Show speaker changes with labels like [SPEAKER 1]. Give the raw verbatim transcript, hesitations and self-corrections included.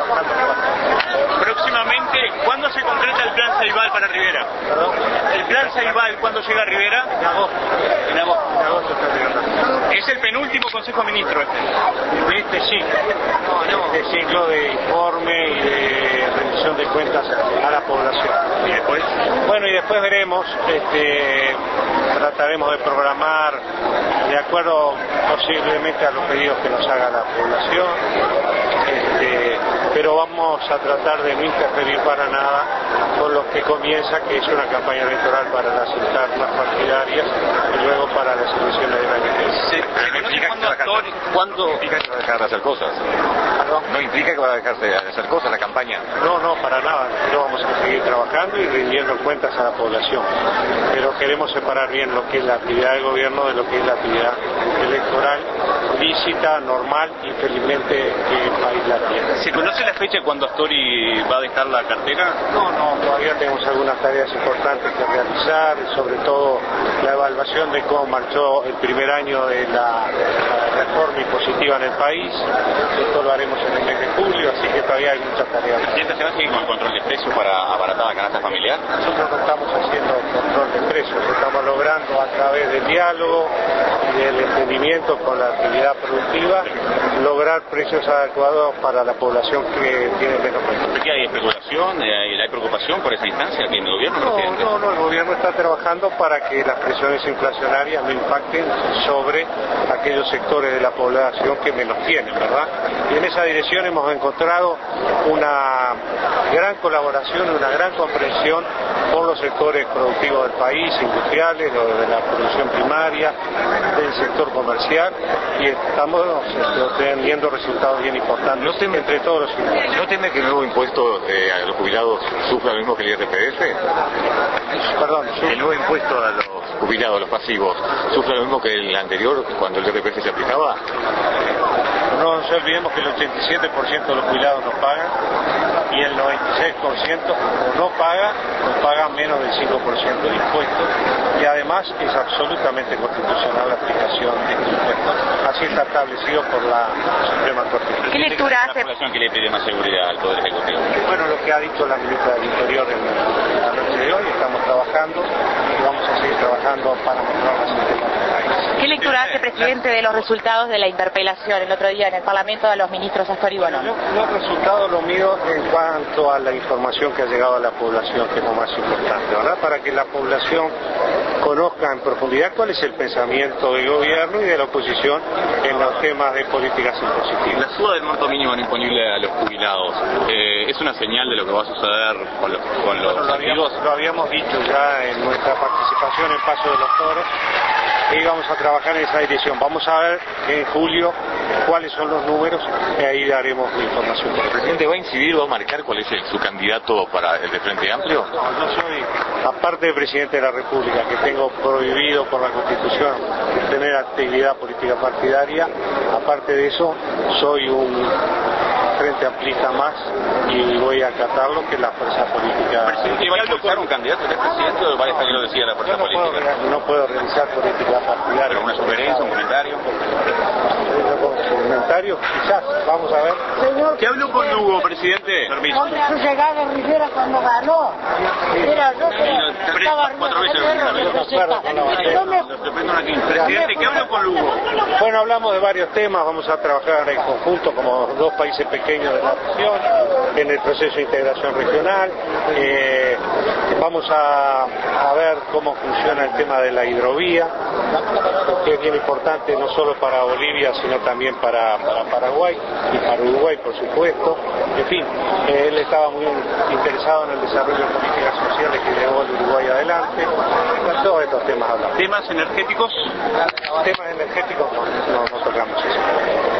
[SPEAKER 1] trabajando fuerte.
[SPEAKER 2] Próximamente, ¿cuándo se concreta el plan Ceibal para Rivera?
[SPEAKER 1] ¿Perdón?
[SPEAKER 2] ¿El plan Ceibal cuándo llega a Rivera?
[SPEAKER 1] En agosto.
[SPEAKER 2] En agosto.
[SPEAKER 1] En agosto está llegando.
[SPEAKER 2] Es el penúltimo Consejo de Ministros este.
[SPEAKER 1] De este ciclo. Este ciclo de informe y de rendición de cuentas a la población.
[SPEAKER 2] ¿Y después?
[SPEAKER 1] Bueno, y después veremos, este, trataremos de programar de acuerdo posiblemente a los pedidos que nos haga la población, este, pero vamos a tratar de no interferir para nada con lo que comienza, que es una campaña electoral para las internas partidarias y luego para las elecciones del año que viene.
[SPEAKER 2] ¿Se, se conoce cuándo actor, cuándo...
[SPEAKER 3] No implica que va a dejar de hacer cosas.
[SPEAKER 1] ¿Perdón?
[SPEAKER 3] No implica que va a dejar de hacer cosas la campaña.
[SPEAKER 1] No, no, para nada. Nosotros vamos a seguir trabajando y rindiendo cuentas a la población. Pero queremos separar bien lo que es la actividad del gobierno de lo que es la actividad electoral, lícita, normal y felizmente que el país la tiene.
[SPEAKER 2] ¿Se conoce la fecha cuando Astori va a dejar la cartera?
[SPEAKER 1] No, no, todavía tenemos algunas tareas importantes que realizar, sobre todo la evaluación de cómo marchó el primer año de la, la reforma impositiva en el país. Esto lo haremos en el mes de julio, así que todavía hay muchas tareas.
[SPEAKER 3] ¿Presidente, se va a seguir con el control de precios para abaratar la canasta familiar?
[SPEAKER 1] Nosotros no estamos haciendo control de precios, estamos logrando a través del diálogo y del entendimiento con la actividad productiva, lograr precios adecuados para la población que tiene menos recursos.
[SPEAKER 3] ¿Qué hay especulación? ¿Hay preocupación por esa instancia que en el gobierno?
[SPEAKER 1] No, no, no, el gobierno está trabajando para que las presiones inflacionarias no impacten sobre aquellos sectores de la población que menos tienen, ¿verdad? Y en esa dirección hemos encontrado una gran colaboración, una gran comprensión por los sectores productivos del país, industriales, de la producción primaria, del sector comercial, y estamos obteniendo resultados bien importantes
[SPEAKER 3] ¿No teme,
[SPEAKER 1] entre todos los ciudadanos.
[SPEAKER 3] ¿No teme que el nuevo impuesto eh, a los jubilados sufra lo mismo que el I R P F?
[SPEAKER 1] Perdón,
[SPEAKER 3] ¿El nuevo impuesto a los jubilados, a los pasivos, sufre lo mismo que el anterior cuando el I R P F se aplicaba?
[SPEAKER 1] No nos olvidemos que el ochenta y siete por ciento de los jubilados no pagan y el noventa y seis por ciento no paga, no paga menos del cinco por ciento de impuestos, y además es absolutamente constitucional la aplicación de este impuesto, así está establecido por la Suprema Corte.
[SPEAKER 4] ¿Qué lectura
[SPEAKER 3] ¿La
[SPEAKER 4] hace?
[SPEAKER 3] población que le pide más seguridad al Poder Ejecutivo?
[SPEAKER 1] Bueno, lo que ha dicho la ministra del Interior en la noche de hoy, estamos trabajando y vamos a seguir trabajando para mejorar la seguridad del país.
[SPEAKER 4] ¿Qué lectura hace, presidente, de los resultados de la interpelación el otro día en el Parlamento de los ministros Astori y Bonon?
[SPEAKER 1] Los, los resultados lo mío en cuanto a la información que ha llegado a la población, que es lo más importante, ¿verdad? Para que la población conozca en profundidad cuál es el pensamiento del gobierno y de la oposición en los temas de políticas impositivas.
[SPEAKER 3] La suba del monto mínimo no imponible a los jubilados, eh, ¿es una señal de lo que va a suceder con los, con los
[SPEAKER 1] Bueno, lo habíamos,
[SPEAKER 3] activos?
[SPEAKER 1] lo habíamos dicho ya en nuestra participación en Paso de los Toros, y vamos a trabajar en esa dirección. Vamos a ver en julio cuáles son los números y ahí daremos la información.
[SPEAKER 3] ¿El presidente va a incidir, va a marcar cuál es el, su candidato para el de Frente Amplio?
[SPEAKER 1] No, yo soy, aparte de presidente de la República, que tengo prohibido por la Constitución tener actividad política partidaria, aparte de eso, soy un frente amplista más y voy a acatarlo, que es la fuerza política.
[SPEAKER 3] ¿Presidente, va a impulsar un candidato que es presidente o va a dejar que lo decida la fuerza
[SPEAKER 1] Yo no puedo,
[SPEAKER 3] política?
[SPEAKER 1] no puedo realizar política partidaria.
[SPEAKER 3] ¿Pero una sugerencia, un comentario?
[SPEAKER 1] Un comentario, quizás, vamos a ver.
[SPEAKER 5] Señor,
[SPEAKER 2] ¿Qué habló con Lugo, presidente? Permiso.
[SPEAKER 5] ¿dónde su llegada a Rivera cuando ganó? Mira, yo que estaba
[SPEAKER 2] Cuatro veces lo
[SPEAKER 5] arriba de yo me...
[SPEAKER 2] Presidente, ¿qué habló con Lugo?
[SPEAKER 1] Bueno, hablamos de varios temas, vamos a trabajar en conjunto como dos países pequeños de la región, en el proceso de integración regional, eh, vamos a, a ver cómo funciona el tema de la hidrovía, que es bien importante no solo para Bolivia, sino también para, para Paraguay y para Uruguay, por supuesto. En fin, eh, él estaba muy interesado en el desarrollo de políticas sociales que llevó el Uruguay adelante. De todos estos temas hablamos.
[SPEAKER 2] ¿Temas energéticos?
[SPEAKER 1] Temas energéticos no, no, no tocamos eso.